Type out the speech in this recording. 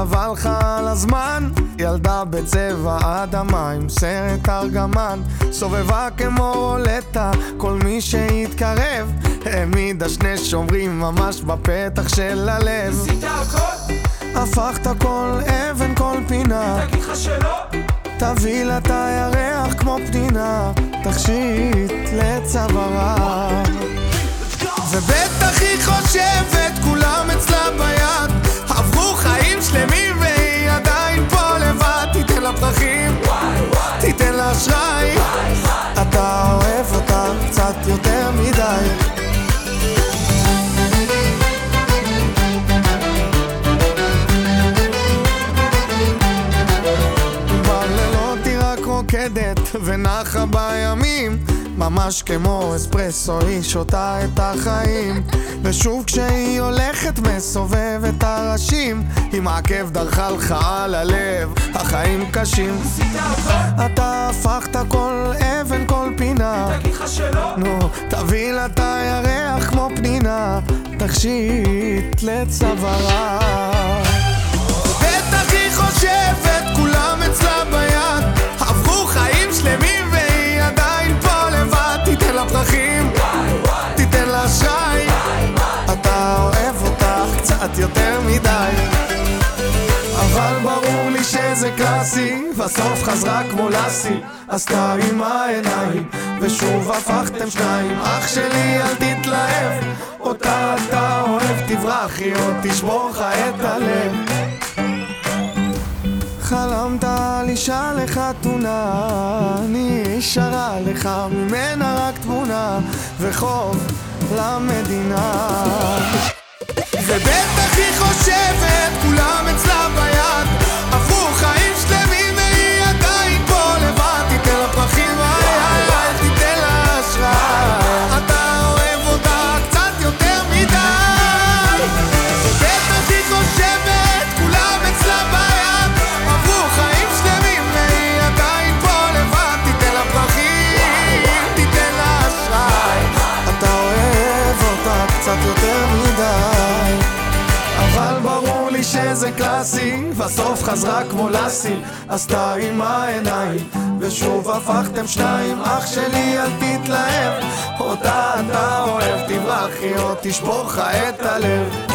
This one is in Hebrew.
חבל לך על הזמן, ילדה בצבע אדמה עם סרט ארגמן, סובבה כמו רולטה כל מי שהתקרב, העמידה שני שומרים ממש בפתח של הלב. עשית הכל? הפכת כל אבן כל פינה, תגיד לך שלא? תביא לה את הירח כמו פנינה, תכשיט לצווארה. ובטח היא חושבת כולם אצלה ביד, עברו חיים שלמים והיא עדיין פה לבד. תיתן לה פרחים, תיתן לה אשראי, אתה אוהב אותה קצת יותר מדי. בלילות היא רק רוקדת ונחה בימים, ממש כמו אספרסו היא שותה את החיים. ושוב כשהיא הולכת מסובבת הראשים, עם העקב דרכה לך על הלב, החיים קשים. אתה הפכת כל אבן כל פינה, תגיד לך שלא? נו, תביא לה את הירח כמו פנינה, תכשיט לצווארה. בטח היא חושבת כולם אצלה ביד, עברו חיים שלמים והיא עדיין פה לבד. תיתן לה פרחים, תיתן לה אשראי, אתה אוהב אותך קצת יותר מדי. אבל ברור לי שזה קלאסי, בסוף חזרה כמו לסי, עשתה עם העיניים ושוב הפכתם שניים. אח שלי אל תתלהב, אותה אתה אוהב, תברחי או תשבור לך את הלב. חלמת על אישה לחתונה, אני ישרה לך ממנה רק תמונה וחוב למדינה. ובטח היא חושבת כולם אצלה ביד, עברו חיים שלמים והיא עדיין פה לבד. תיתן לה פרחים, תיתן לה אשראי, אתה אוהב אותה קצת יותר מדי. ובטח היא חושבת כולם אצלה ביד, עברו חיים שלמים והיא עדיין פה לבד. תיתן לה פרחים, תיתן לה אשראי, אתה אוהב אותה קצת יותר מדי. אבל ברור לי שזה קלאסי, בסוף חזרה כמו לסי, עשתה עם העיניים ושוב הפכתם שניים. אח שלי אל תתלהב, אותה אתה אוהב, תברחי או תשבור לך את הלב.